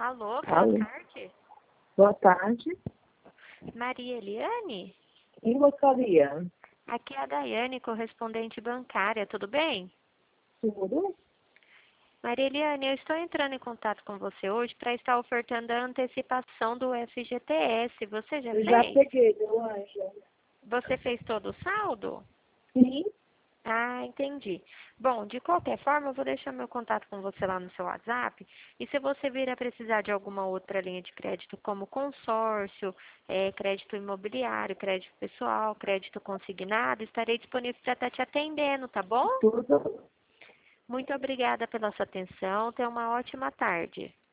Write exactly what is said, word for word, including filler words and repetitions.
Alô, boa Alô. tarde. Boa tarde. Maria Eliane? Quem gostaria? Aqui é a Daiane, correspondente bancária, tudo bem? Tudo? Maria Eliane, eu estou entrando em contato com você hoje para estar ofertando a antecipação do F G T S. Você já Eu já fez? peguei, meu anjo. Você fez todo o saldo? Sim. Ah, entendi. Bom, de qualquer forma, eu vou deixar meu contato com você lá no seu WhatsApp. E se você vir a precisar de alguma outra linha de crédito, como consórcio, eh, crédito imobiliário, crédito pessoal, crédito consignado, estarei disponível para estar te atendendo, tá bom? Tudo. Muito obrigada pela sua atenção. Tenha uma ótima tarde.